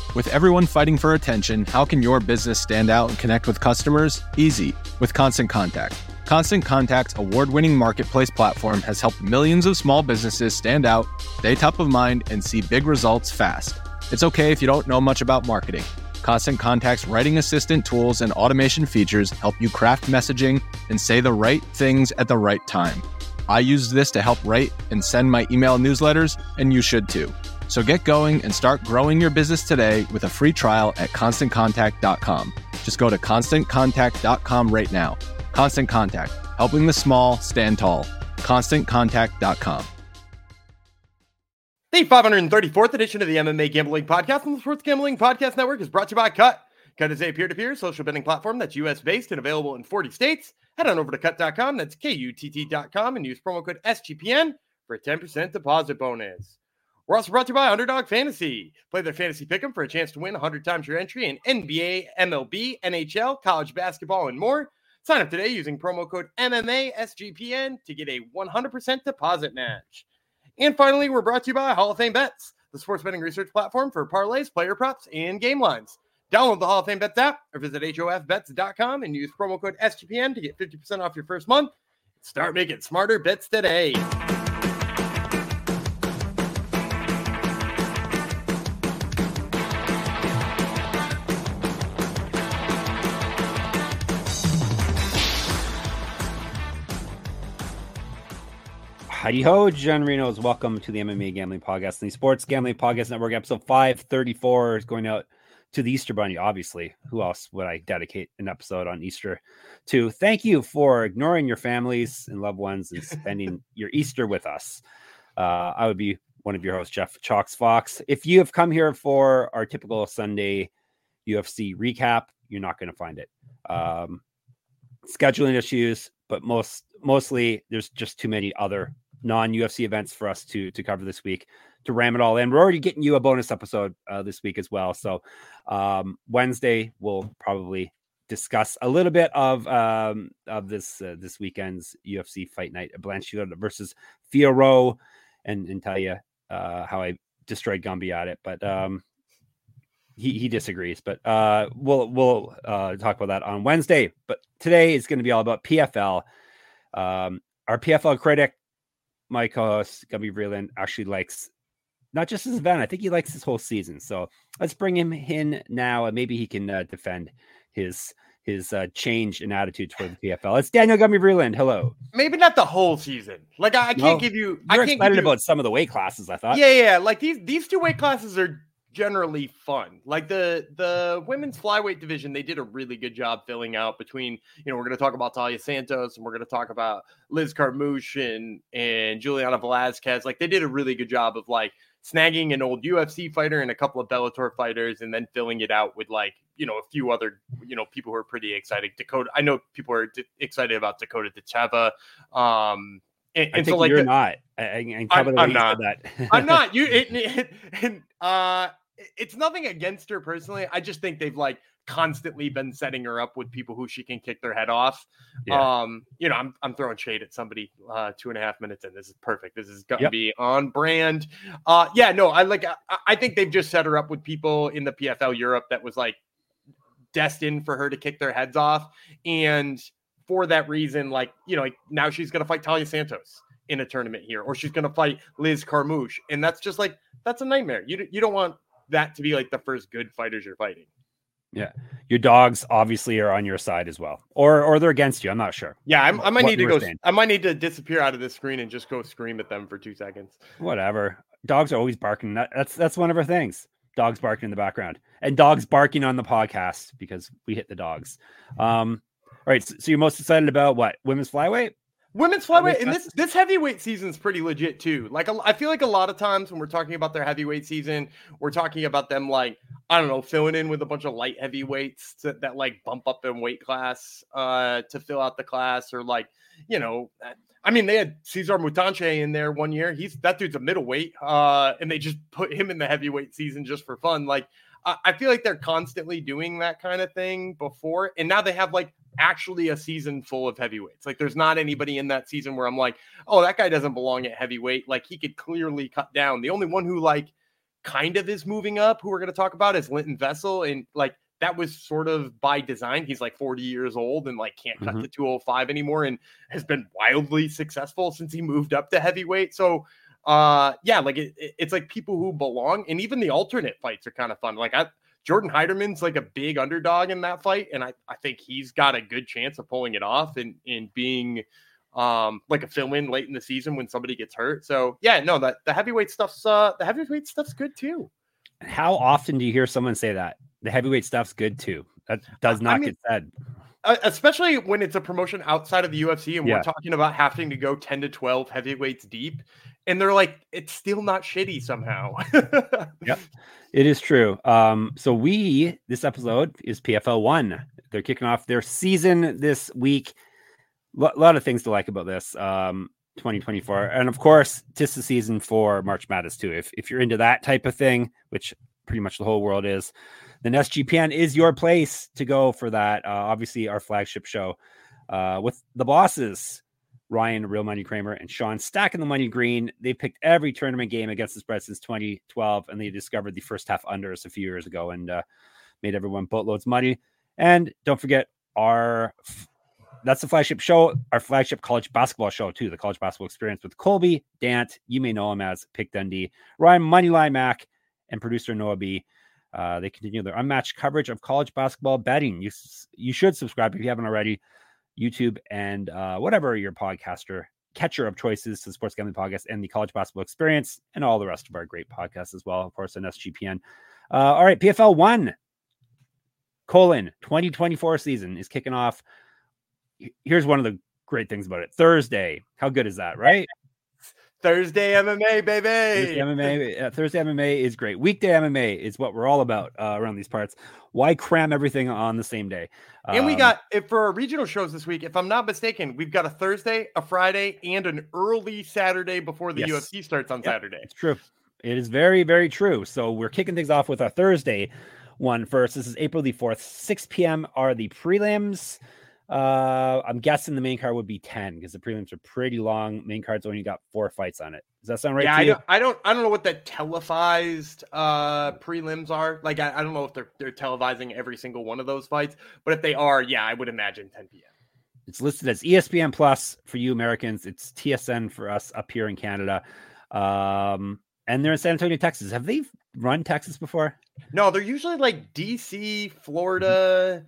With everyone fighting for attention, how can your business stand out and connect with customers? Easy, with Constant Contact. Constant Contact's award-winning marketplace platform has helped millions of small businesses stand out, stay top of mind, and see big results fast. It's okay if you don't know much about marketing. Constant Contact's writing assistant tools and automation features help you craft messaging and say the right things at the right time. I used this to help write and send my email newsletters, and you should too. So get going and start growing your business today with a free trial at ConstantContact.com. Just go to ConstantContact.com right now. Constant Contact, helping the small stand tall. ConstantContact.com. The 534th edition of the MMA Gambling Podcast on the Sports Gambling Podcast Network is brought to you by Cut. Cut is a peer-to-peer social betting platform that's U.S.-based and available in 40 states. Head on over to Cut.com, that's KUTT.com, and use promo code SGPN for a 10% deposit bonus. We're also brought to you by Underdog Fantasy. Play their fantasy pick'em for a chance to win 100 times your entry in NBA, MLB, NHL, college basketball, and more. Sign up today using promo code MMASGPN to get a 100% deposit match. And finally, we're brought to you by Hall of Fame Bets, the sports betting research platform for parlays, player props, and game lines. Download the Hall of Fame Bets app or visit HOFBets.com and use promo code SGPN to get 50% off your first month. Start making smarter bets today. Heidi ho, John Reno's. Welcome to the MMA Gambling Podcast and the Sports Gambling Podcast Network. Episode 534 is going out to the Easter Bunny, obviously. Who else would I dedicate an episode on Easter to? Thank you for ignoring your families and loved ones and spending your Easter with us. I would be one of your hosts, Jeff Chalks Fox. If you have come here for our typical Sunday UFC recap, you're not going to find it. Scheduling issues, but mostly there's just too many other non-UFC events for us to cover this week to ram it all in. We're already getting you a bonus episode this week as well. So Wednesday we'll probably discuss a little bit of this weekend's UFC fight night, Blanchard versus Fiorot, and tell you how I destroyed Gumby at it. But he disagrees. But we'll talk about that on Wednesday. But today is going to be all about PFL. Our PFL critic, my co-host Gumby Vreeland, actually likes not just this event. I think he likes this whole season. So let's bring him in now, and maybe he can defend his change in attitude toward the PFL. It's Daniel Gumby Vreeland. Hello. Maybe not the whole season. Like I can't give you. You're excited about some of the weight classes, I thought. Yeah. Like these two weight classes are generally fun. Like the women's flyweight division, they did a really good job filling out between, we're going to talk about Talia Santos and we're going to talk about Liz Carmouche and Juliana Velasquez. Like they did a really good job of like snagging an old UFC fighter and a couple of Bellator fighters and then filling it out with like, a few other, people who are pretty exciting. I know people are excited about Dakota Tacheva. I think so like you're not. I'm not. I'm not. It's nothing against her personally. I just think they've like constantly been setting her up with people who she can kick their head off. Yeah. I'm throwing shade at somebody 2.5 minutes in. This is perfect. This is going to be on brand. I think they've just set her up with people in the PFL Europe that was like destined for her to kick their heads off. And for that reason, now she's going to fight Talia Santos in a tournament here, or she's going to fight Liz Carmouche. And that's just like, that's a nightmare. You don't want that to be like the first good fighters you're fighting. Yeah. Your dogs obviously are on your side as well, or they're against you. I'm not sure. Yeah. I might need to disappear out of this screen and just go scream at them for 2 seconds. Whatever. Dogs are always barking. That's one of our things. Dogs barking in the background and dogs barking on the podcast because we hit the dogs. All right. So you're most excited about what? Women's flyweight? Women's flyweight, and this heavyweight season is pretty legit too. Like I feel like a lot of times when we're talking about their heavyweight season, we're talking about them like, I don't know, filling in with a bunch of light heavyweights that like bump up in weight class to fill out the class, or like, they had Cesar Mutanche in there one year. That dude's a middleweight, and they just put him in the heavyweight season just for fun. Like I feel like they're constantly doing that kind of thing before, and now they have like actually a season full of heavyweights. Like there's not anybody in that season where I'm like, oh, that guy doesn't belong at heavyweight. Like he could clearly cut down. The only one who like kind of is moving up, who we're going to talk about, is Linton Vessel. And like, that was sort of by design. He's like 40 years old and like can't cut to 205 anymore, and has been wildly successful since he moved up to heavyweight. So yeah, like it's like people who belong, and even the alternate fights are kind of fun. Like Jordan Heiderman's like a big underdog in that fight, and I think he's got a good chance of pulling it off and being like a fill-in late in the season when somebody gets hurt. So yeah, no, that the heavyweight stuff's good too. How often do you hear someone say that? The heavyweight stuff's good too. That does not get said. Especially when it's a promotion outside of the UFC and we're talking about having to go 10 to 12 heavyweights deep. And they're like, it's still not shitty somehow. Yep, it is true. So this episode is PFL 1. They're kicking off their season this week. A lot of things to like about this 2024. And of course, tis the season for March Madness too. If you're into that type of thing, which pretty much the whole world is, then SGPN is your place to go for that. Obviously, our flagship show with the bosses, Ryan Real Money Kramer and Sean Stacking the Money Green. They picked every tournament game against the spread since 2012, and they discovered the first half unders a few years ago and made everyone boatloads of money. And don't forget that's the flagship show, our flagship college basketball show too, the College Basketball Experience with Colby Dant. You may know him as Pick Dundee, Ryan Moneyline Mac, and producer Noah B. They continue their unmatched coverage of college basketball betting. You should subscribe if you haven't already. YouTube and whatever your podcaster catcher of choices to the Sports Gambling Podcast and the College Basketball Experience and all the rest of our great podcasts as well, of course, on SGPN. All right, PFL 1 2024 season is kicking off. Here's one of the great things about it. Thursday. How good is that, right? Thursday MMA, baby. Thursday MMA is great. Weekday MMA is what we're all about around these parts. Why cram everything on the same day? And we got, for our regional shows this week, if I'm not mistaken, we've got a Thursday, a Friday, and an early Saturday before the UFC starts on Saturday. It's true. It is very, very true. So we're kicking things off with our Thursday one first. This is April the 4th, 6 p.m. are the prelims. I'm guessing the main card would be 10 because the prelims are pretty long. Main card's only got 4 fights on it. Does that sound right? Yeah, to you? I don't know what the televised prelims are. Like, I don't know if they're televising every single one of those fights, but if they are, yeah, I would imagine 10 p.m. It's listed as ESPN Plus for you Americans. It's TSN for us up here in Canada. And they're in San Antonio, Texas. Have they run Texas before? No, they're usually like DC, Florida,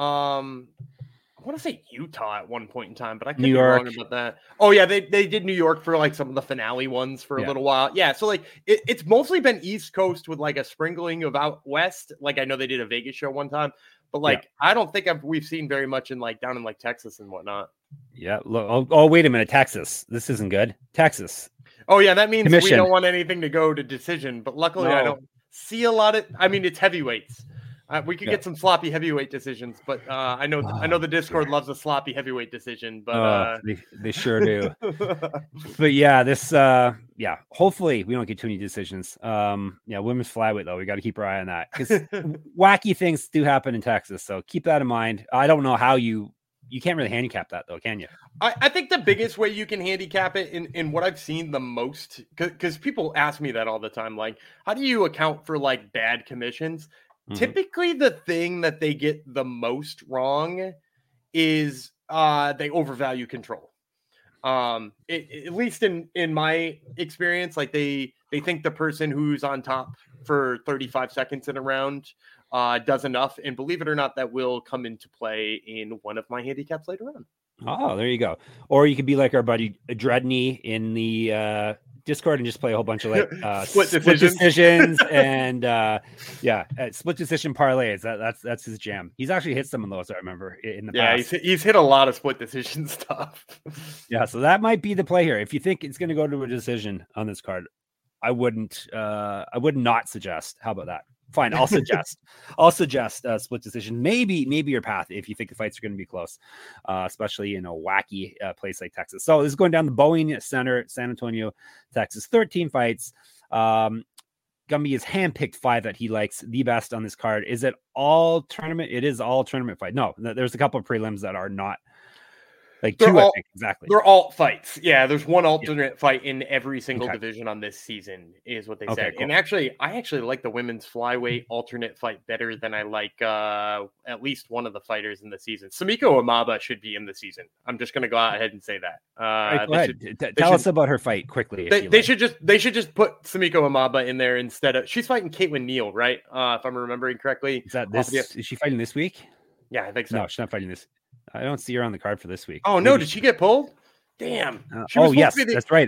I want to say Utah at one point in time, but I could be wrong about that. Oh yeah, they did New York for like some of the finale ones for a little while. Yeah, so like it's mostly been East Coast with like a sprinkling of out West. Like I know they did a Vegas show one time, but like I don't think we've seen very much in like down in like Texas and whatnot. Yeah. Look, oh, wait a minute, Texas. This isn't good. Texas. Oh yeah, that means we don't want anything to go to decision. But luckily, I don't see a lot of. I mean, it's heavyweights. We could get some sloppy heavyweight decisions, but I know the Discord loves a sloppy heavyweight decision, but they sure do. But yeah, hopefully we don't get too many decisions. Women's flyweight though, we got to keep our eye on that because wacky things do happen in Texas, so keep that in mind. I don't know how you can't really handicap that though, can you? I think the biggest way you can handicap it in what I've seen the most, because people ask me that all the time, like how do you account for like bad commissions? Typically, the thing that they get the most wrong is they overvalue control. At least in my experience, like they think the person who's on top for 35 seconds in a round does enough. And believe it or not, that will come into play in one of my handicaps later on. Oh, there you go. Or you could be like our buddy Dredney in the Discord and just play a whole bunch of like split decisions and split decision parlays. That's his jam. He's actually hit some of those, I remember, in the past. He's hit a lot of split decision stuff. Yeah, so that might be the play here. If you think it's going to go to a decision on this card, I would not suggest. How about that? Fine, I'll suggest. Split decision. Maybe your path if you think the fights are going to be close, especially in a wacky place like Texas. So this is going down the Boeing Center, San Antonio, Texas. 13 fights. Gumby has handpicked 5 that he likes the best on this card. Is it all tournament? It is all tournament fight. No, there's a couple of prelims that are not Like two, I think, exactly. They're alt fights. Yeah, there's one alternate fight in every single division on this season, is what they said. Cool. And actually, I actually like the women's flyweight alternate fight better than I like at least one of the fighters in the season. Sumiko Amaba should be in the season. I'm just going to go ahead and say that. Right, go ahead. Tell us about her fight quickly. They should just put Sumiko Amaba in there instead of. She's fighting Caitlin Neal, right? If I'm remembering correctly. Is that this? Is she fighting this week? Yeah, I think so. No, she's not fighting this. I don't see her on the card for this week. Oh, no. Did she get pulled? Damn. Yes, that's right.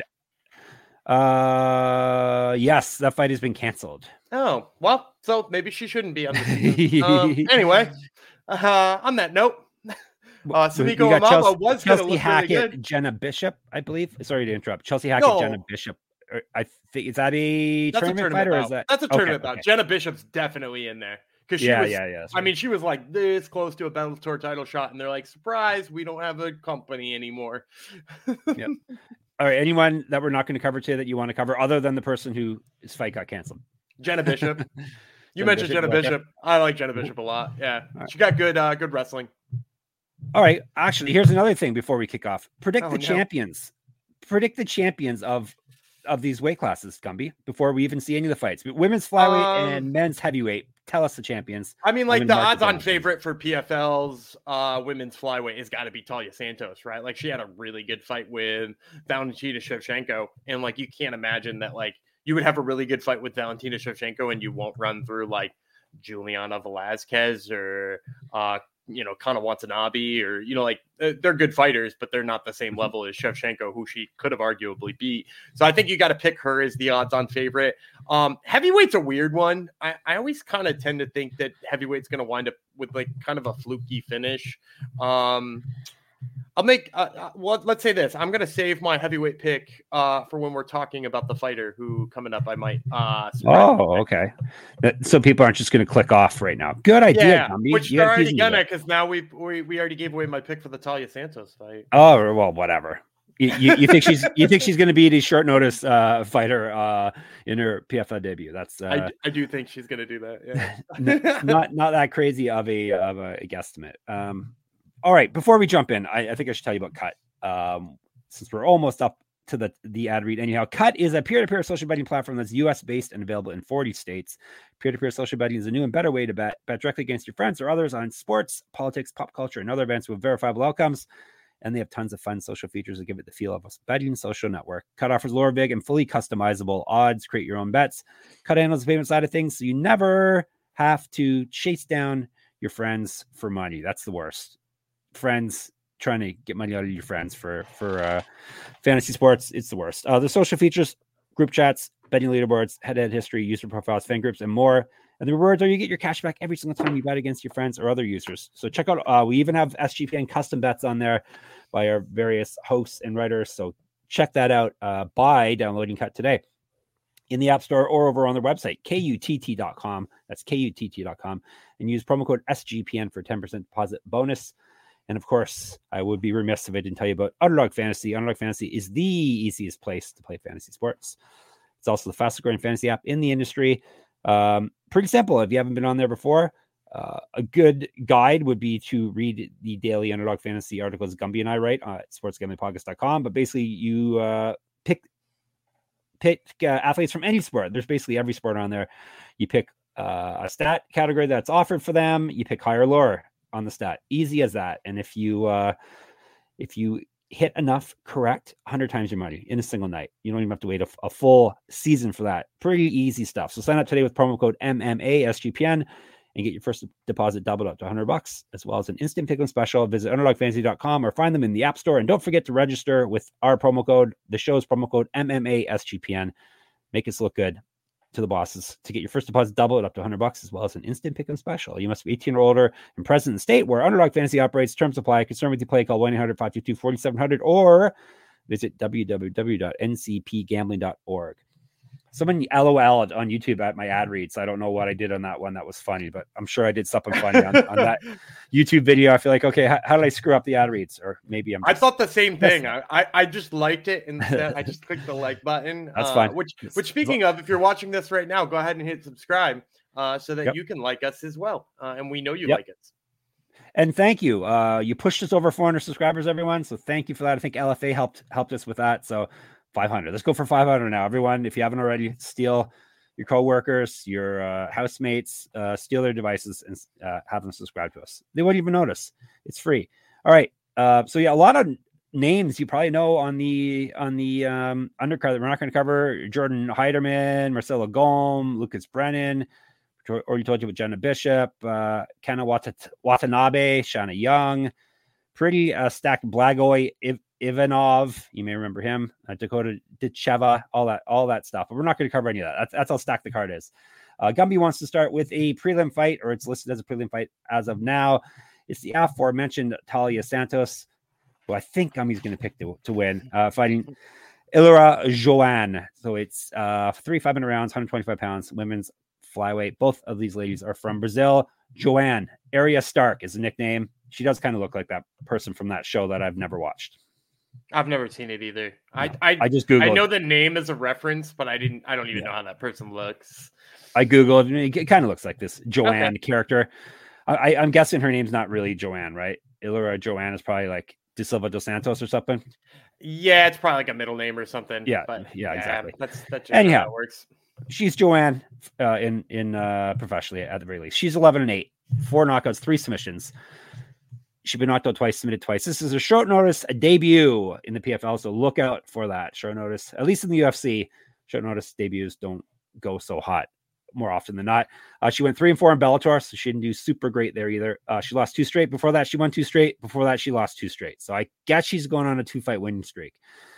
Yes, that fight has been canceled. Oh, well, so maybe she shouldn't be on the anyway, on that note, Sumiko Amaba was going to look Hackett, really good. Jenna Bishop, I believe. Sorry to interrupt. Chelsea Hackett, Jenna Bishop. I think, is that a tournament fight or is that? That's a tournament bout. Jenna Bishop's definitely in there. Because I mean, she was like this close to a Bellator title shot, and they're like, surprise, we don't have a company anymore. Yep. All right, anyone that we're not going to cover today that you want to cover, other than the person whose fight got canceled? Jenna Bishop. You mentioned Jenna Bishop. I like Jenna Bishop a lot. Yeah, she got good wrestling. All right, actually, here's another thing before we kick off. Predict the champions. Predict the champions of these weight classes, Gumby, before we even see any of the fights. Women's flyweight and men's heavyweight. Tell us the champions. I mean, like the odds-on favorite for PFL's women's flyweight has got to be Talia Santos, right? Like she had a really good fight with Valentina Shevchenko, and like you can't imagine that like you would have a really good fight with Valentina Shevchenko and you won't run through like Juliana Velasquez or Kana Watanabe or like they're good fighters, but they're not the same level as Shevchenko, who she could have arguably beat. So I think you got to pick her as the odds-on favorite. Heavyweight's a weird one. I always kind of tend to think that heavyweight's going to wind up with like kind of a fluky finish. I'll make let's say this. I'm going to save my heavyweight pick for when we're talking about the fighter who coming up I might okay. So people aren't just going to click off right now. Good idea. Yeah, which they're already gonna, because now we already gave away my pick for the Talia Santos fight. Oh, well, whatever. You think she's going to be a short notice fighter in her PFL debut? That's I do think she's going to do that. Yeah, not that crazy of a guesstimate. All right, before we jump in, I think I should tell you about Cut. Since we're almost up to the ad read. Anyhow, Cut is a peer-to-peer social betting platform that's US-based and available in 40 states. Peer-to-peer social betting is a new and better way to bet directly against your friends or others on sports, politics, pop culture, and other events with verifiable outcomes. And they have tons of fun social features that give it the feel of a betting social network. Cut offers lower vig and fully customizable odds. Create your own bets. Cut handles the payment side of things, so you never have to chase down your friends for money. That's the worst. Friends trying to get money out of your friends for fantasy sports, it's the worst. The social features, group chats, betting leaderboards, head-to-head history, user profiles, fan groups, and more. And the rewards are you get your cash back every single time you bet against your friends or other users. So check out, we even have SGPN custom bets on there by our various hosts and writers. So check that out by downloading Cut today in the App Store or over on their website, KUTT.com. That's KUTT.com. And use promo code SGPN for 10% deposit bonus. And of course, I would be remiss if I didn't tell you about Underdog Fantasy. Underdog Fantasy is the easiest place to play fantasy sports. It's also the fastest growing fantasy app in the industry. Pretty simple. If you haven't been on there before, a good guide would be to read the daily Underdog Fantasy articles Gumby and I write at sportsgamblingpodcast.com. But basically, you pick athletes from any sport. There's basically every sport on there. You pick a stat category that's offered for them. You pick higher or lower on the stat. Easy as that. And if you hit enough correct, 100 times your money in a single night. You don't even have to wait a full season for that. Pretty easy stuff. So sign up today with promo code MMASGPN and get your first deposit doubled up to $100, as well as an instant pick'em special. Visit underdogfantasy.com or find them in the App Store. And don't forget to register with our promo code, the show's promo code MMASGPN. Make us look good to the bosses to get your first deposit doubled up to $100, as well as an instant pick'em special. You must be 18 or older and present in the state where Underdog Fantasy operates. Terms apply. Concerned with your play, call 1-800-522-4700 or visit www.ncpgambling.org. Someone LOL'd on YouTube at my ad read, so I don't know what I did on that one. That was funny, but I'm sure I did something funny on that YouTube video. I feel like, okay, how did I screw up the ad reads? Or maybe I thought the same thing. I just liked it instead. I just clicked the like button. That's fine. Which speaking of, if you're watching this right now, go ahead and hit subscribe so that you can like us as well. And we know you like us. And thank you. You pushed us over 400 subscribers, everyone. So thank you for that. I think LFA helped us with that. So 500. Let's go for 500 now, everyone. If you haven't already, steal your coworkers, your housemates, steal their devices and have them subscribe to us. They won't even notice. It's free. All right. So yeah, a lot of names you probably know on the undercard that we're not going to cover: Jordan Heiderman, Marcelo Golm, Lucas Brennan. Already told you about Jenna Bishop, Kenna Watanabe, Shana Young, pretty stacked Blagoy Ivanov. You may remember him. Dakota Ditcheva, all that stuff. But we're not going to cover any of that. That's how stacked the card is. Gumby wants to start with a prelim fight, or it's listed as a prelim fight as of now. It's the aforementioned Talia Santos, who I think Gumby's going to pick to win, fighting Ilora Joanne. So it's 3 500 rounds, 125 pounds, women's flyweight. Both of these ladies are from Brazil. Joanne Arya Stark is the nickname. She does kind of look like that person from that show that I've never watched. I've never seen it either. No. I just Googled. I know the name as a reference, but I don't even know how that person looks. I Googled. It kind of looks like this Joanne character. I'm guessing her name's not really Joanne, right? Ilora Joanne is probably like De Silva dos Santos or something. Yeah, it's probably like a middle name or something. Yeah, but exactly. That's just anyhow, how it works. She's Joanne in professionally at the very least. She's 11-8, 4 knockouts, 3 submissions. She's been knocked out twice, submitted twice. This is a short notice, a debut in the PFL, so look out for that. Short notice, at least in the UFC, short notice debuts don't go so hot more often than not. She went 3-4 in Bellator, so she didn't do super great there either. She lost 2 straight. Before that, she won 2 straight. Before that, she lost 2 straight. So I guess she's going on a 2-fight winning streak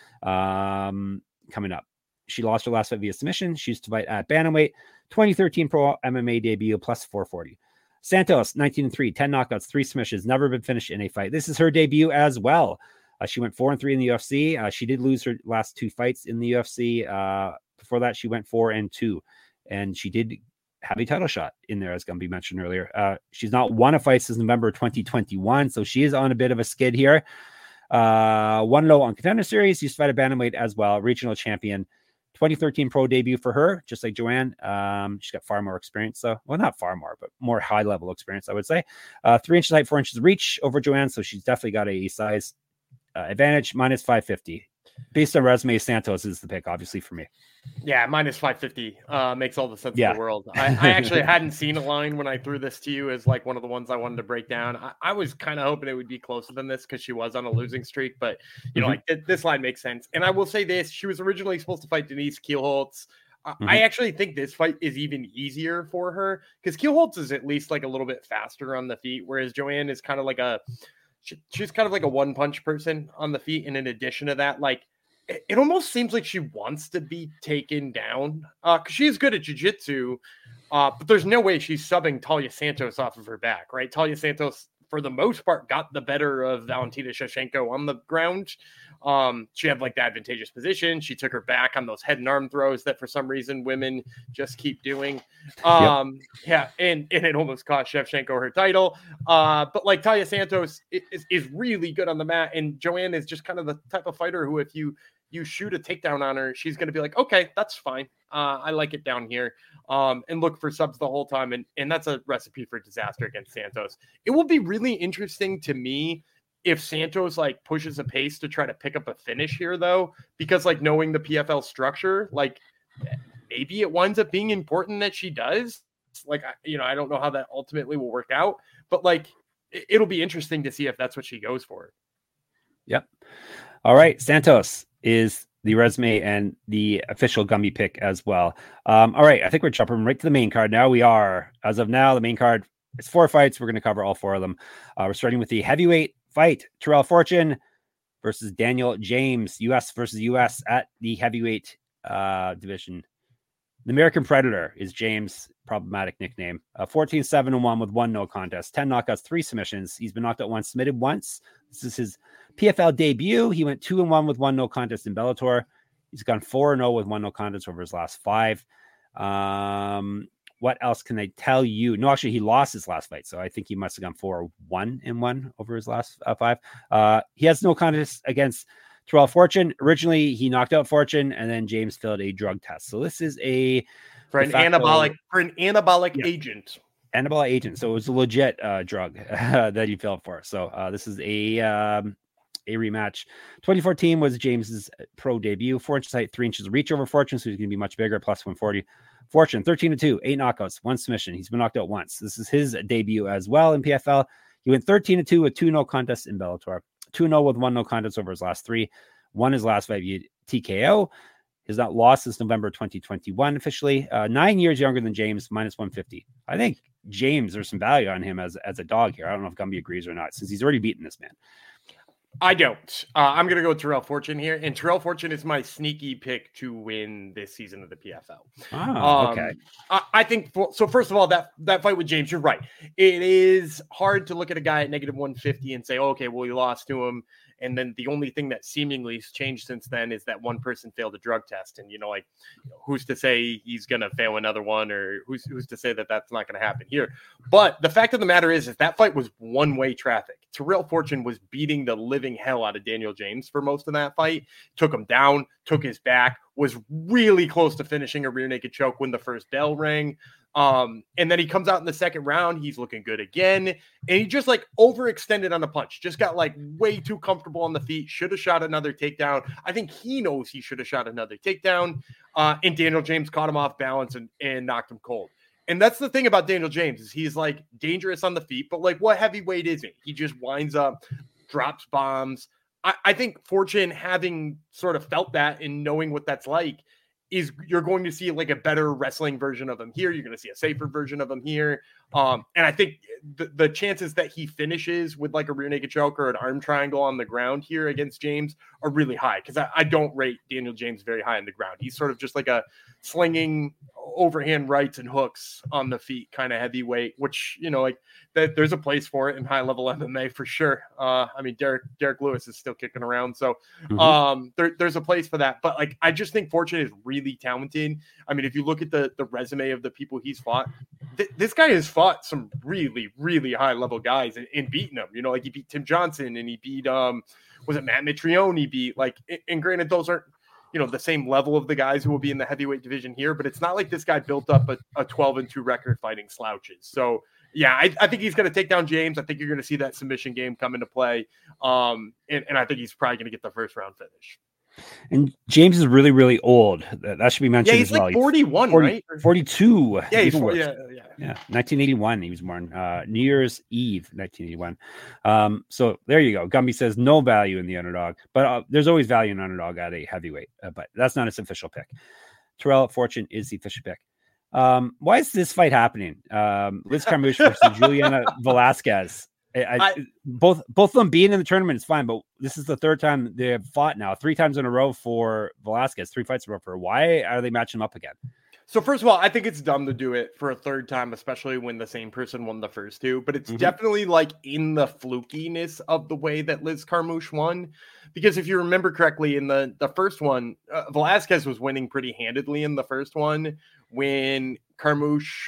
coming up. She lost her last fight via submission. She used to fight at bantamweight. 2013 pro MMA debut plus 440. Santos, 19-3, 10 knockouts, 3 submissions, never been finished in a fight. This is her debut as well. She went 4-3 in the UFC. She did lose her last 2 fights in the UFC. Before that, she went 4-2, and she did have a title shot in there, as Gumby mentioned earlier. She's not won a fight since November 2021, so she is on a bit of a skid here. 1-0 on Contender Series. Used to fight a bantamweight as well, regional champion. 2013 pro debut for her, just like Joanne. She's got far more experience, though. Well, not far more, but more high-level experience, I would say. 3 inches height, 4 inches reach over Joanne, so she's definitely got a size advantage. Minus 550. Based on resume, Santos is the pick, obviously, for me. Yeah, minus 550 makes all the sense in the world. I actually hadn't seen a line when I threw this to you as like one of the ones I wanted to break down. I was kind of hoping it would be closer than this because she was on a losing streak, but you know, like this line makes sense. And I will say this: she was originally supposed to fight Denise Kielholtz. I actually think this fight is even easier for her because Kielholtz is at least like a little bit faster on the feet, whereas Joanne is kind of like she's kind of like a one-punch person on the feet. And in addition to that, like, it almost seems like she wants to be taken down because she's good at jiu-jitsu, but there's no way she's subbing Talia Santos off of her back, right? Talia Santos, for the most part, got the better of Valentina Shevchenko on the ground. She had like the advantageous position. She took her back on those head and arm throws that for some reason women just keep doing. Yeah, and it almost cost Shevchenko her title. But like Talia Santos is really good on the mat, and Joanne is just kind of the type of fighter who, if you shoot a takedown on her, she's going to be like, okay, that's fine. I like it down here, and look for subs the whole time. And that's a recipe for disaster against Santos. It will be really interesting to me if Santos like pushes a pace to try to pick up a finish here, though, because like knowing the PFL structure, like maybe it winds up being important that she does. Like, I don't know how that ultimately will work out, but like it'll be interesting to see if that's what she goes for. Yep. All right. Santos is the resume and the official Gumby pick as well. All right. I think we're jumping right to the main card now. We are, as of now, the main card is 4 fights. We're going to cover all 4 of them. We're starting with the heavyweight fight. Terrell Fortune versus Daniel James, US versus US at the heavyweight division. The American Predator is James' problematic nickname. 14-7-1 with 1 no contest, 10 knockouts, 3 submissions. He's been knocked out once, submitted once. This is his PFL debut. He went 2-1 with 1 no contest in Bellator. He's gone 4-0 with 1 no contest over his last 5. What else can I tell you? No, actually, he lost his last fight, so I think he must have gone 4-1 over his last 5. He has no contest against Terrell Fortune. Originally, he knocked out Fortune, and then James failed a drug test. So this is an anabolic agent. anabolic agent. So it was a legit drug that he fell for. So this is a rematch. 2014 was James's pro debut. Fortune's height, 3 inches of reach over Fortune, so he's going to be much bigger, plus 140. Fortune, 13-2, 8 knockouts, 1 submission. He's been knocked out once. This is his debut as well in PFL. He went 13-2 with 2 no contests in Bellator, 2-0 with 1 no contest over his last 3. Won his last fight via TKO. He's not lost since November 2021 officially. 9 years younger than James, minus 150. I think James, there's some value on him as a dog here. I don't know if Gumby agrees or not, since he's already beaten this man. I don't. I'm going to go with Terrell Fortune here. And Terrell Fortune is my sneaky pick to win this season of the PFL. Okay. I think, so first of all, that fight with James, you're right. It is hard to look at a guy at negative 150 and say, oh, okay, well, you lost to him. And then the only thing that seemingly has changed since then is that one person failed a drug test. And, who's to say he's going to fail another one, or who's to say that that's not going to happen here? But the fact of the matter is that fight was one-way traffic. Terrell Fortune was beating the living hell out of Daniel James for most of that fight, took him down, took his back, was really close to finishing a rear naked choke when the first bell rang. And then he comes out in the second round. He's looking good again. And he just overextended on the punch, just got way too comfortable on the feet. Should have shot another takedown. I think he knows he should have shot another takedown. And Daniel James caught him off balance and knocked him cold. And that's the thing about Daniel James is he's dangerous on the feet, but what heavyweight is he? He just winds up, drops bombs. I think Fortune, having sort of felt that and knowing what that's like, is you're going to see a better wrestling version of him here. You're going to see a safer version of him here. And I think the chances that he finishes with a rear naked choke or an arm triangle on the ground here against James are really high, because I don't rate Daniel James very high on the ground. He's sort of just a slinging overhand rights and hooks on the feet kind of heavyweight, which, that there's a place for it in high level MMA for sure. I mean, Derek Lewis is still kicking around. So there's a place for that. But I just think Fortune is really talented. I mean, if you look at the resume of the people he's fought, this guy has fought some really, really high level guys and beaten them. He beat Tim Johnson, and he beat, was it Matt Mitrione? He beat and granted, those aren't, the same level of the guys who will be in the heavyweight division here, but it's not like this guy built up a 12-2 record fighting slouches. So yeah, I think he's going to take down James. I think you're going to see that submission game come into play. And I think he's probably going to get the first round finish. And James is really, really old. That should be mentioned as well. He's 41, 40, right? 42. Yeah, he's 1981. He was born New Year's Eve, 1981. So there you go. Gumby says no value in the underdog, but there's always value in underdog at a heavyweight. But that's not his official pick. Terrell Fortune is the official pick. Why is this fight happening? Liz Carmouche versus Juliana Velasquez. Both of them being in the tournament is fine, but this is the third time they have fought now, 3 times in a row for Velasquez, 3 fights in a row for her. Why are they matching them up again? So first of all, I think it's dumb to do it for a third time, especially when the same person won the first 2, but it's definitely in the flukiness of the way that Liz Carmouche won. Because if you remember correctly, in the first one, Velasquez was winning pretty handedly in the first one when Carmouche,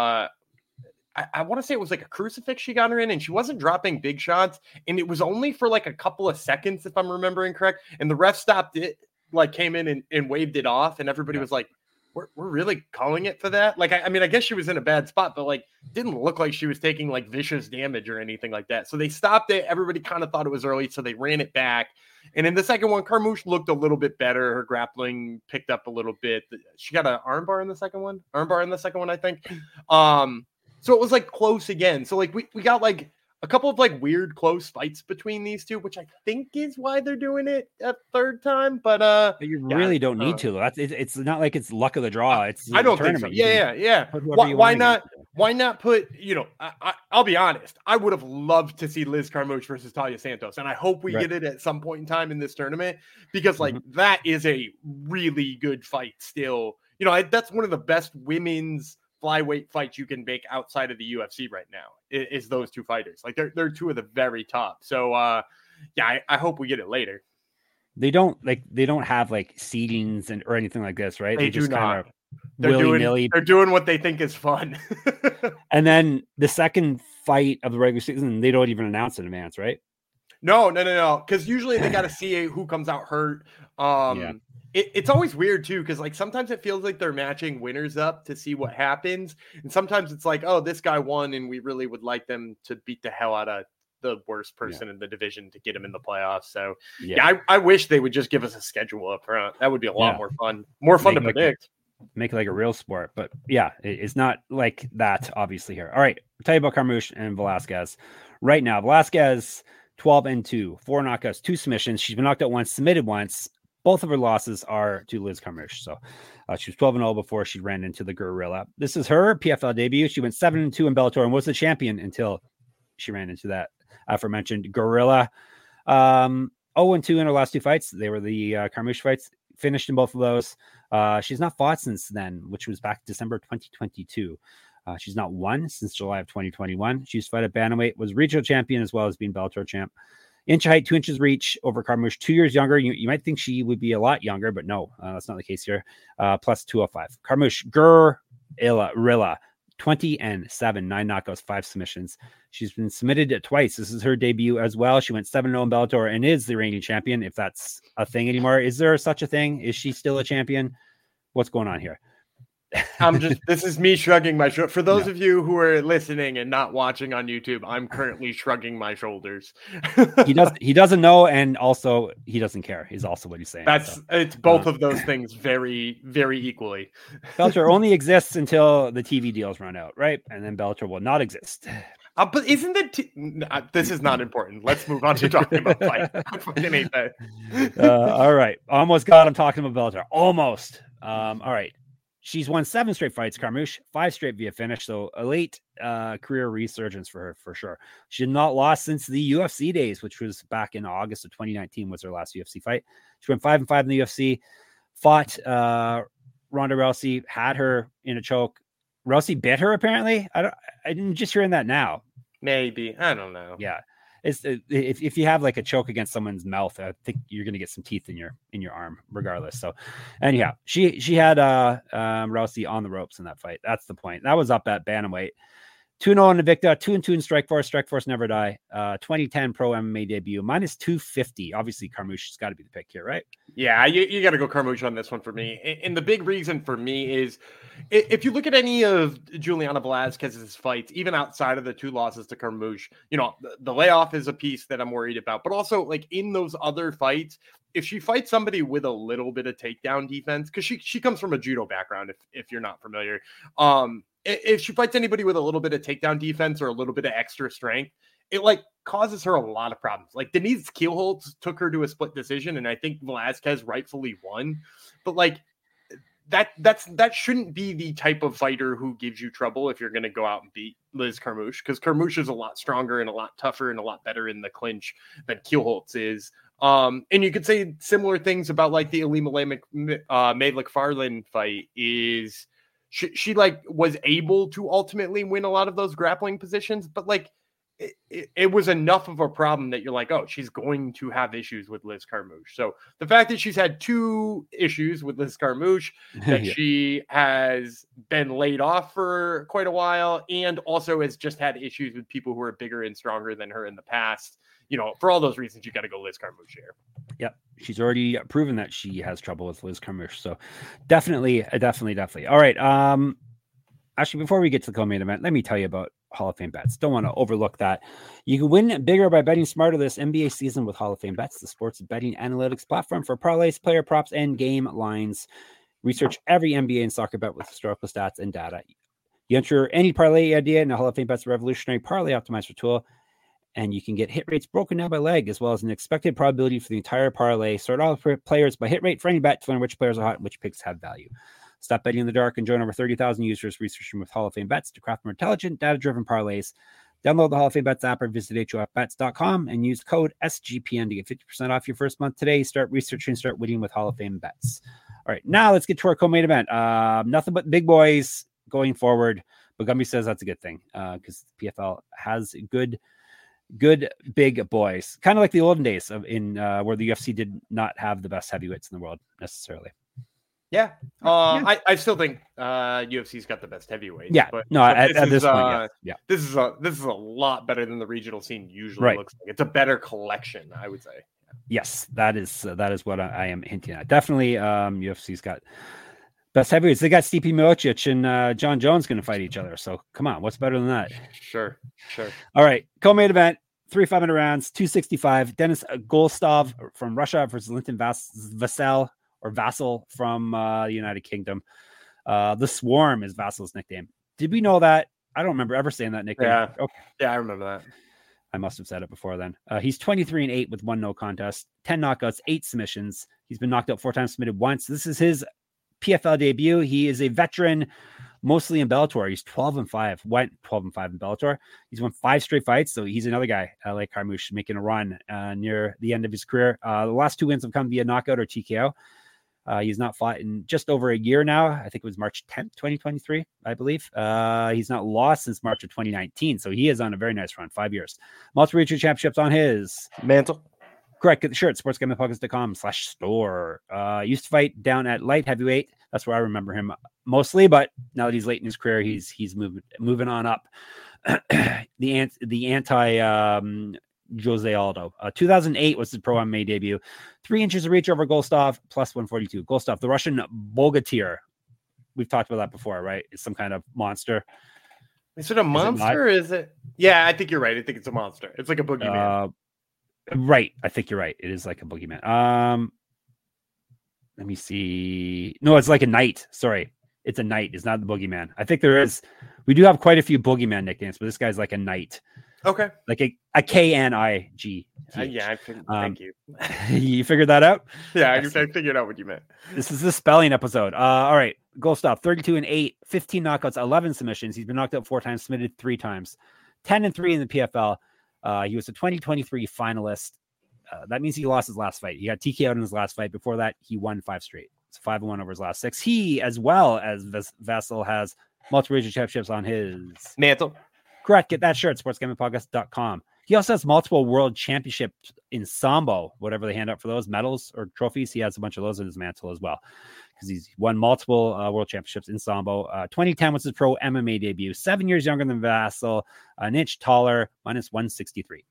I want to say it was a crucifix she got her in, and she wasn't dropping big shots, and it was only for a couple of seconds, if I'm remembering correct. And the ref stopped it, came in and waved it off, and everybody was like, we're really calling it for that? I mean, I guess she was in a bad spot, but didn't look like she was taking vicious damage or anything like that. So they stopped it. Everybody kind of thought it was early, so they ran it back. And in the second one, Carmouche looked a little bit better. Her grappling picked up a little bit. She got an armbar in the second one. I think. So it was close again. So we got a couple of weird close fights between these two, which I think is why they're doing it a third time. But you really don't need to. It's not like it's luck of the draw. I don't think so. Yeah. Why not? Why not put? I'll be honest. I would have loved to see Liz Carmouche versus Talia Santos, and I hope we get it at some point in time in this tournament, because that is a really good fight. Still, that's one of the best women's flyweight fights you can make outside of the UFC right now is those two fighters. They're 2 of the very top. So I hope we get it later. They don't have seedings or anything like this, right? They just kind of willy-nilly. They're doing what they think is fun. And then the second fight of the regular season, they don't even announce in advance, right? No. Because usually they got to see who comes out hurt. It's always weird too, because like sometimes it feels like they're matching winners up to see what happens, and sometimes it's like, oh, this guy won, and we really would like them to beat the hell out of the worst person in the division to get him in the playoffs. So I wish they would just give us a schedule up front. That would be a lot more fun to predict. Make it like a real sport, but it's not like that obviously here. All right, I'll tell you about Carmouche and Velasquez right now. Velasquez 12-2, 4 knockouts, 2 submissions. She's been knocked out once, submitted once. Both of her losses are to Liz Carmouche. So she was 12-0 before she ran into the Gorilla. This is her PFL debut. She went 7-2 in Bellator and was the champion until she ran into that aforementioned Gorilla. 0-2 in her last 2 fights. They were the Carmouche fights. Finished in both of those. She's not fought since then, which was back December 2022. She's not won since July of 2021. She's fought at bantamweight, was regional champion as well as being Bellator champ. Inch height, 2 inches reach over Carmouche, 2 years younger. You might think she would be a lot younger, but no, that's not the case here. Plus 205. Carmouche, Rilla, 20-7, 9 knockouts, 5 submissions. She's been submitted twice. This is her debut as well. She went 7-0 in Bellator and is the reigning champion, if that's a thing anymore. Is there such a thing? Is she still a champion? What's going on here? This is me shrugging my shoulders. For those of you who are listening and not watching on YouTube, I'm currently shrugging my shoulders. He doesn't know, and also he doesn't care. Is also what he's saying. It's both of those things very, very equally. Bellator only exists until the TV deals run out, right? And then Bellator will not exist. But isn't it? This is not important. Let's move on to talking about fight. I fucking hate that. All right, almost got him talking about Bellator. Almost. All right. She's won 7 straight fights, Carmouche, 5 straight via finish. So a late career resurgence for her, for sure. She had not lost since the UFC days, which was back in August of 2019 was her last UFC fight. She went 5-5 in the UFC, fought Ronda Rousey, had her in a choke. Rousey bit her, apparently. I didn't just hearing that now. Maybe. I don't know. Yeah. It's if you have like a choke against someone's mouth, I think you're going to get some teeth in your arm regardless. So anyhow, she had Rousey on the ropes in that fight. That's the point. That was up at bantamweight. 2-0 in Invicta, 2-2 in Strikeforce. Strikeforce never die. 2010 pro MMA debut, minus 250. Obviously, Carmouche has got to be the pick here, right? Yeah, you got to go Carmouche on this one for me. And the big reason for me is if you look at any of Juliana Velasquez's fights, even outside of the 2 losses to Carmouche, the layoff is a piece that I'm worried about. But also, like in those other fights, if she fights somebody with a little bit of takedown defense, because she comes from a judo background, if you're not familiar, if she fights anybody with a little bit of takedown defense or a little bit of extra strength, it like causes her a lot of problems. Like Denise Kielholtz took her to a split decision, and I think Velasquez rightfully won. But like that shouldn't be the type of fighter who gives you trouble if you're going to go out and beat Liz Carmouche, because Carmouche is a lot stronger and a lot tougher and a lot better in the clinch than Kielholtz is. And you could say similar things about like the Ilima May McFarlane fight is. She like was able to ultimately win a lot of those grappling positions, but like it was enough of a problem that you're like, oh, she's going to have issues with Liz Carmouche. So the fact that she's had 2 issues with Liz Carmouche, that she has been laid off for quite a while, and also has just had issues with people who are bigger and stronger than her in the past. For all those reasons, you got to go Liz Carmouche here. Yep. She's already proven that she has trouble with Liz Carmouche. So definitely. All right. Actually, before we get to the co-main event, let me tell you about Hall of Fame bets. Don't want to overlook that. You can win bigger by betting smarter this NBA season with Hall of Fame bets, the sports betting analytics platform for parlays, player props, and game lines. Research every NBA and soccer bet with historical stats and data. You enter any parlay idea in the Hall of Fame bets revolutionary parlay optimizer tool, and you can get hit rates broken down by leg, as well as an expected probability for the entire parlay. Sort all players by hit rate for any bet to learn which players are hot and which picks have value. Stop betting in the dark and join over 30,000 users researching with Hall of Fame bets to craft more intelligent, data-driven parlays. Download the Hall of Fame bets app or visit HOFbets.com and use code SGPN to get 50% off your first month today. Start researching, start winning with Hall of Fame bets. All right, now let's get to our co-main event. Nothing but big boys going forward, but Gumby says that's a good thing because PFL has good big boys, kind of like the olden days where the UFC did not have the best heavyweights in the world necessarily. Yeah. I still think UFC's got the best heavyweights. Yeah. But, no, at this point, yeah. This is a lot better than the regional scene usually looks like. It's a better collection, I would say. Yes, that is what I am hinting at. Definitely, UFC's got best heavyweights. They got Stipe Miocic and John Jones going to fight each other. So come on, what's better than that? Sure. All right, co-main event, 3 5-minute rounds, 265. Denis Golstov from Russia versus Linton Vassell from the United Kingdom. The Swarm is Vassal's nickname. Did we know that? I don't remember ever saying that nickname. Yeah. Okay. Yeah, I remember that. I must have said it before then. He's 23-8 with 1 no contest, 10 knockouts, 8 submissions. He's been knocked out 4 times, submitted once. This is his PFL debut. He is a veteran, mostly in Bellator. He's 12-5, went 12-5 in Bellator. He's won 5 straight fights. So he's another guy like Carmouche making a run near the end of his career. The last 2 wins have come via knockout or TKO. He's not fought in just over a year now. I think it was March 10th, 2023, I believe. He's not lost since March of 2019. So he is on a very nice run, 5 years. Multiple regional championships on his mantle. Correct. Get the shirt, sportsgamblingpockets.com/store. Used to fight down at light heavyweight. That's where I remember him mostly. But now that he's late in his career, he's moving on up. the anti Jose Aldo. 2008 was his pro MMA debut. 3 inches of reach over Golstov, plus 142. Golstov, the Russian Bogatyr. We've talked about that before, right? It's some kind of monster. Is it a monster? Is it? Yeah, I think you're right. I think it's a monster. It's like a boogeyman. Right. I think you're right. It is like a boogeyman. Let me see. No, it's like a knight. Sorry. It's a knight. It's not the boogeyman. I think we do have quite a few boogeyman nicknames, but this guy's like a knight. Okay. Like a KNIG. Yeah, thank you. You figured that out? Yeah, I figured out what you meant. This is the spelling episode. All right. Golstov, 32-8, 15 knockouts, 11 submissions. He's been knocked out 4 times, submitted 3 times. 10-3 in the PFL. He was a 2023 finalist. That means he lost his last fight. He got TKO'd in his last fight. Before that, he won 5 straight. It's 5-1 over his last 6. He, as well as Vassal, has multiple regional championships on his mantle. Correct. Get that shirt, sportsgamblingpodcast.com. He also has multiple world championships in Sambo, whatever they hand out for those medals or trophies. He has a bunch of those in his mantle as well because he's won multiple world championships in Sambo. 2010 was his pro MMA debut. 7 years younger than Vassal, an inch taller, minus 163.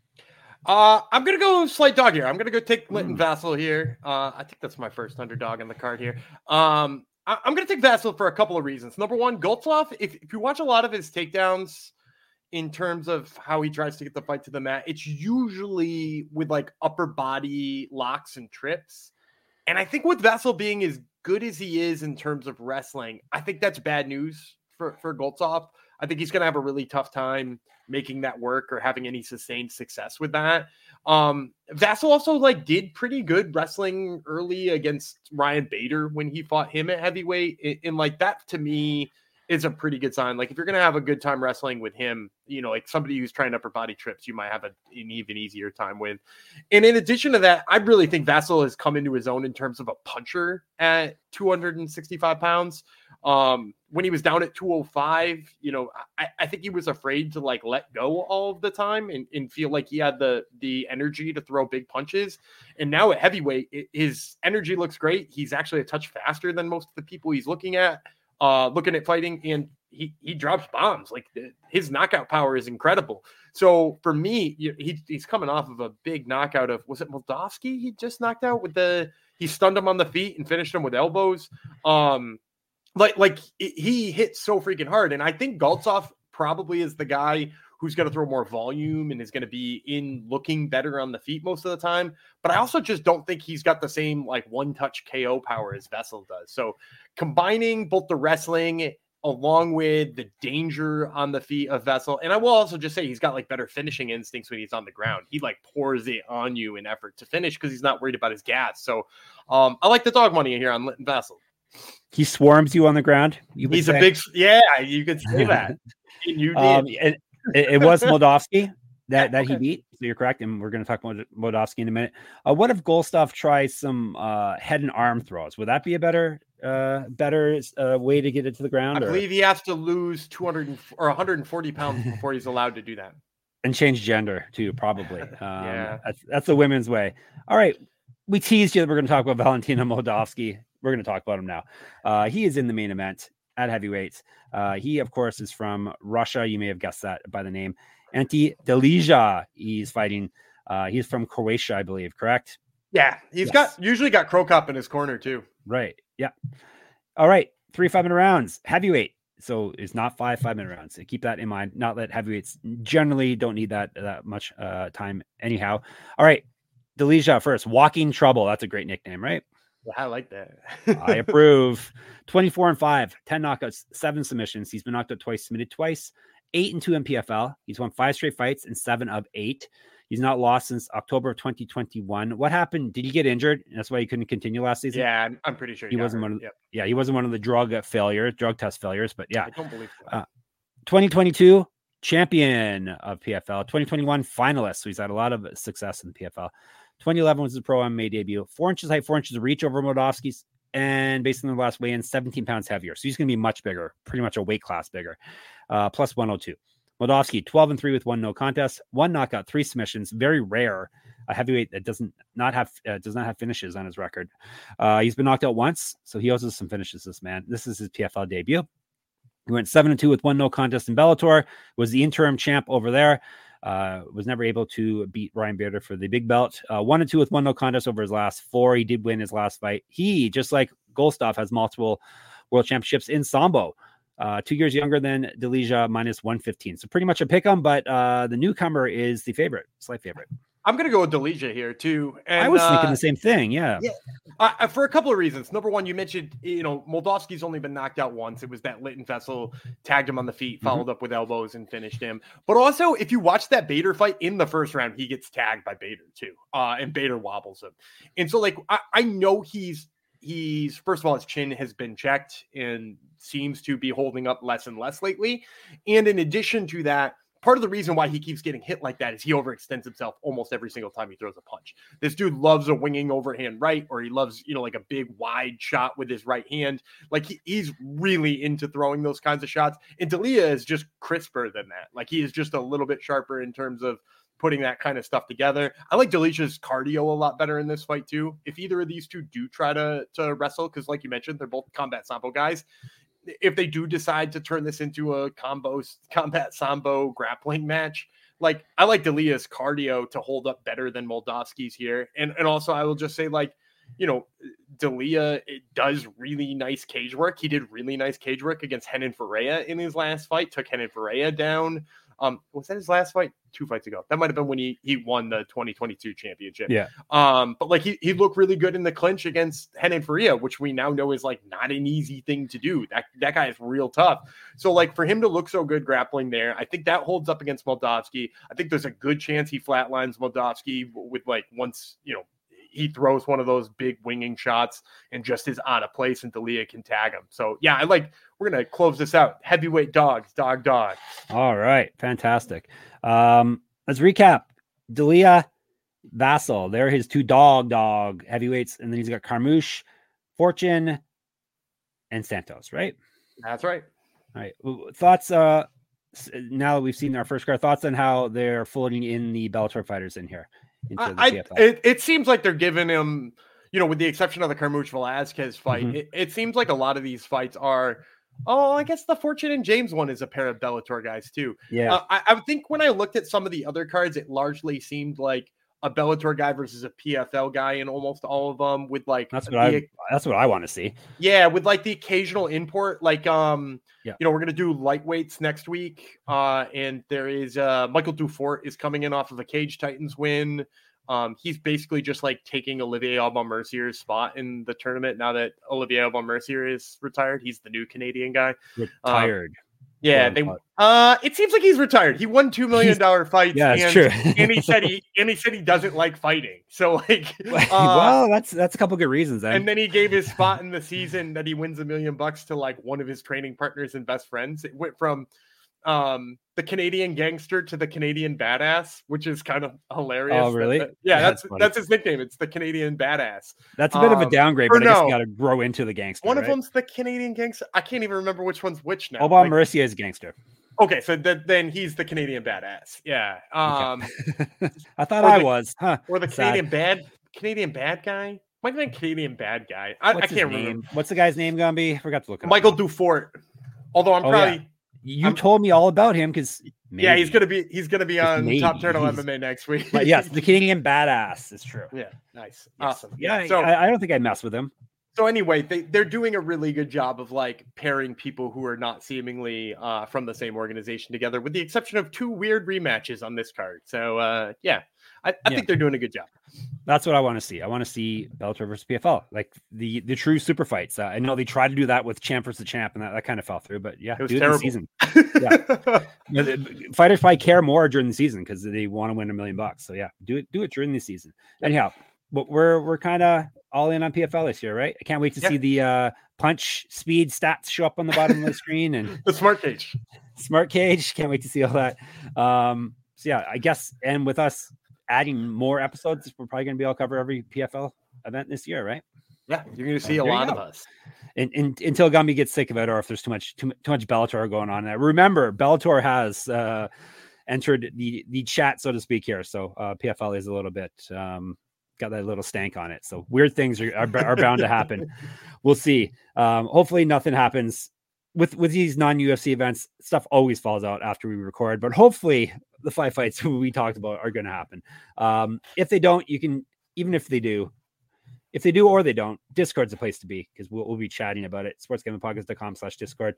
I'm going to go slight dog here. I'm going to go take Linton Vassal here. I think that's my first underdog on the card here. I'm going to take Vassal for a couple of reasons. Number one, Goltsov, if you watch a lot of his takedowns in terms of how he tries to get the fight to the mat, it's usually with like upper body locks and trips. And I think with Vassal being as good as he is in terms of wrestling, I think that's bad news for Goltsov. I think he's going to have a really tough time making that work or having any sustained success with that. Vassal also did pretty good wrestling early against Ryan Bader when he fought him at heavyweight. And that to me is a pretty good sign. Like if you're going to have a good time wrestling with him, like somebody who's trying upper body trips, you might have an even easier time with. And in addition to that, I really think Vassal has come into his own in terms of a puncher at 265 pounds. When he was down at 205, I think he was afraid to let go all of the time and feel like he had the energy to throw big punches. And now at heavyweight, his energy looks great. He's actually a touch faster than most of the people he's looking at fighting, and he drops bombs. His knockout power is incredible. So for me, he's coming off of a big knockout of, was it Moldavsky? He just knocked out he stunned him on the feet and finished him with elbows. He hit so freaking hard. And I think Goltsov probably is the guy who's going to throw more volume and is going to be looking better on the feet most of the time. But I also just don't think he's got the same one-touch KO power as Vassal does. So combining both the wrestling along with the danger on the feet of Vassal, and I will also just say he's got better finishing instincts when he's on the ground. He pours it on you in effort to finish because he's not worried about his gas. So I like the dog money here on Linton Vassal. He swarms you on the ground. He's a big, you could say that. You did. It was Moldavsky that he beat. So you're correct. And we're going to talk about Moldavsky in a minute. What if Golstov tries some head and arm throws? Would that be a better way to get it to the ground? I believe he has to lose 200 or 140 pounds before he's allowed to do that. And change gender too, probably. That's the women's way. All right. We teased you that we're going to talk about Valentina Moldavsky. We're going to talk about him now. He is in the main event at heavyweights. He, of course, is from Russia. You may have guessed that by the name. Ante Delija. He's fighting He's from Croatia, I believe, correct? Yeah, he's usually got Crow Cup in his corner too. Right. Yeah. All right. 3 5-minute rounds. Heavyweight. So it's not 5-minute rounds. So keep that in mind. Not that heavyweights generally don't need that much time anyhow. All right. Delija first. Walking Trouble. That's a great nickname, right? Yeah, I like that. I approve. 24-5, 10 knockouts, 7 submissions. He's been knocked out twice, submitted twice, 8-2 in PFL. He's won 5 straight fights and 7 of 8. He's not lost since October of 2021. What happened? Did he get injured? That's why he couldn't continue last season. Yeah, I'm pretty sure he wasn't one of. Yeah, he wasn't one of the drug test failures. But yeah, I don't believe so. 2022 champion of PFL, 2021 finalist. So he's had a lot of success in the PFL. 2011 was his pro MMA debut. 4 inches height, 4 inches of reach over Moldavsky's, and based on the last weigh-in, 17 pounds heavier. So he's going to be much bigger, pretty much a weight class bigger. Plus 102. Moldavsky 12-3 with 1 no contest, 1 knockout, 3 submissions. Very rare. A heavyweight that does not have finishes on his record. He's been knocked out once, so he also has some finishes. This man. This is his PFL debut. He went 7-2 with 1 no contest in Bellator. Was the interim champ over there. Was never able to beat Ryan Bader for the big belt. 1-2 with 1 no contest over his last 4. He did win his last fight. He, just like Golstov, has multiple world championships in Sambo. 2 years younger than Delija, minus 115. So pretty much a pick 'em, but the newcomer is the favorite, slight favorite. I'm going to go with Delija here too. And I was thinking the same thing. Yeah. For a couple of reasons. Number one, you mentioned, Moldavsky's only been knocked out once. It was that Litton Vessel tagged him on the feet, followed up with elbows and finished him. But also, if you watch that Bader fight in the first round, he gets tagged by Bader too. And Bader wobbles him. And so I know he's first of all, his chin has been checked and seems to be holding up less and less lately. And in addition to that, part of the reason why he keeps getting hit like that is he overextends himself almost every single time he throws a punch. This dude loves a winging overhand right, or he loves, like a big wide shot with his right hand. Like he's really into throwing those kinds of shots. And Delija is just crisper than that. Like he is just a little bit sharper in terms of putting that kind of stuff together. I like Delija's cardio a lot better in this fight too. If either of these two do try to wrestle, because like you mentioned, they're both combat sambo guys. If they do decide to turn this into a combat sambo grappling match, like I like Delija's cardio to hold up better than Moldavsky's here. And also I will just say, Delija does really nice cage work. He did really nice cage work against Renan Ferreira in his last fight, took Renan Ferreira down. Was that his last fight? 2 fights ago. That might have been when he won the 2022 championship. Yeah. But he looked really good in the clinch against Renan Ferreira, which we now know is not an easy thing to do. That guy is real tough. So for him to look so good grappling there, I think that holds up against Moldavsky. I think there's a good chance he flatlines Moldavsky with once, he throws one of those big winging shots and just is out of place and Delija can tag him. So yeah, we're going to close this out. Heavyweight dogs, dog. All right. Fantastic. Let's recap. Delija, Vassal. They're his 2 dog heavyweights. And then he's got Carmouche, Fortune, and Santos, right? That's right. All right. Thoughts, now that we've seen our first card, thoughts on how they're floating in the Bellator fighters in here? It seems like they're giving him, with the exception of the Carmouche Velasquez fight, it seems like a lot of these fights are, I guess the Fortune and James one is a pair of Bellator guys too. Yeah. I would think when I looked at some of the other cards, it largely seemed like a Bellator guy versus a PFL guy in almost all of them with that's what I want to see. Yeah. With the occasional import, we're going to do lightweights next week. And there is Michael Dufort is coming in off of a Cage Titans win. He's basically just taking Olivier Aubin-Mercier's spot in the tournament now that Olivier Aubin-Mercier is retired. He's the new Canadian guy. Retired. Yeah, it seems like he's retired. He won $2 million fights. Yeah, it's true. and he said he doesn't like fighting. So well, that's a couple good reasons then. And then he gave his spot in the season that he wins $1 million to one of his training partners and best friends. It went from the Canadian gangster to the Canadian badass, which is kind of hilarious. Oh, really? That's his nickname. It's the Canadian badass. That's a bit of a downgrade, but I guess you got to grow into the gangster. One of them's the Canadian gangster. I can't even remember which one's which now. Aubin-Mercier is gangster. Okay, so then he's the Canadian badass. Yeah. Okay. I thought I was. Huh. Or the Canadian bad guy. Might have been Canadian bad guy. I can't remember. What's the guy's name gonna be? I forgot to look it up. Michael Dufort. Although I'm probably. Yeah. You told me all about him because Maybe. Yeah, he's gonna be on maybe. Top Turtle MMA next week. But yes, the Canadian Badass is true. Yeah, nice, Yes. awesome. Yeah, So I don't think I mess with him. So anyway, they're doing a really good job of like pairing people who are not seemingly from the same organization together, with the exception of 2 weird rematches on this card. So I think they're doing a good job. That's what I want to see. I want to see Bellator versus PFL, like the true super fights. I know they tried to do that with Champ versus Champ, and that kind of fell through. But yeah, it was do terrible. it in the season. Fighters probably care more during the season because they want to win $1 million. So yeah, do it during the season. Anyhow, but we're kind of all in on PFL this year, right? I can't wait to see the punch speed stats show up on the bottom of the screen and the smart cage. Can't wait to see all that. So yeah, I guess, and with us adding more episodes, we're probably going to be able to cover every PFL event this year, right? Yeah, you're going to see a lot of us. And until Gumby gets sick of it, or if there's too much Bellator going on. Remember, Bellator has entered the chat, so to speak, here. So PFL is a little bit got that little stank on it. So weird things are bound to happen. We'll see. Hopefully nothing happens with these non-UFC events. Stuff always falls out after we record, but hopefully the 5 fights we talked about are going to happen. If they don't, you can, even if they do or they don't, Discord's the place to be, because we'll be chatting about it. sportsgamblingpodcast.com/Discord.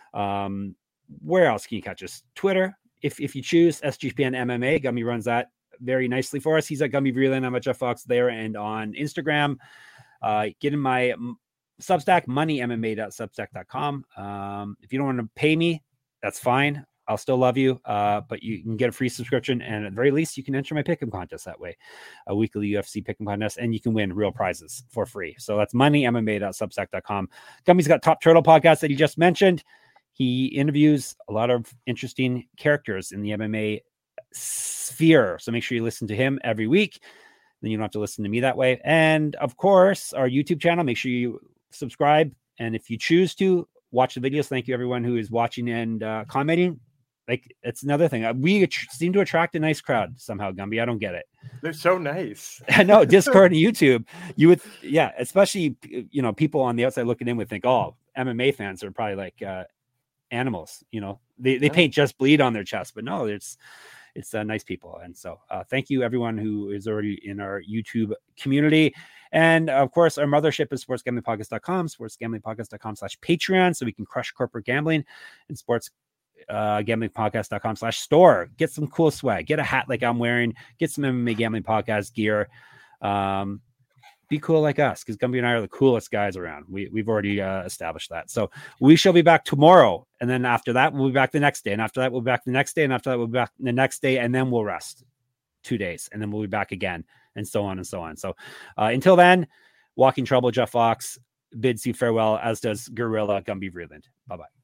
Where else can you catch us? Twitter, if you choose, SGPN MMA. Gummy runs that very nicely for us. He's at Gumby Vreeland. I'm at Jeff Fox there, and on Instagram. Get in my Substack, moneymma.substack.com. If you don't want to pay me, that's fine. I'll still love you, but you can get a free subscription, and at the very least, you can enter my pick'em contest that way, a weekly UFC pick'em contest, and you can win real prizes for free. So that's moneymma.substack.com. Gummy's got Top Turtle podcast that he just mentioned. He interviews a lot of interesting characters in the MMA sphere, so make sure you listen to him every week. Then you don't have to listen to me that way. And of course, our YouTube channel, make sure you subscribe, and if you choose to watch the videos, thank you everyone who is watching and commenting. Like, it's another thing. We seem to attract a nice crowd somehow, Gumby. I don't get it. They're so nice. I know, Discord and YouTube, you would, especially, people on the outside looking in would think, oh, MMA fans are probably like animals. They paint Just Bleed on their chest, but no, it's nice people. And so thank you everyone who is already in our YouTube community. And of course, our mothership is sportsgamblingpodcast.com, sportsgamblingpodcast.com/Patreon, so we can crush corporate gambling, and sportsgamblingpodcast.com/store. Get some cool swag, get a hat like I'm wearing, get some MMA Gambling Podcast gear. Be cool like us, because Gumby and I are the coolest guys around. We've already established that. So we shall be back tomorrow, and then after that we'll be back the next day, and after that we'll be back the next day, and after that we'll be back the next day, and then we'll rest 2 days, and then we'll be back again, and so on and so on. So until then, Walking Trouble, Jeff Fox bids you farewell, as does Gorilla Gumby Vreeland. Bye-bye.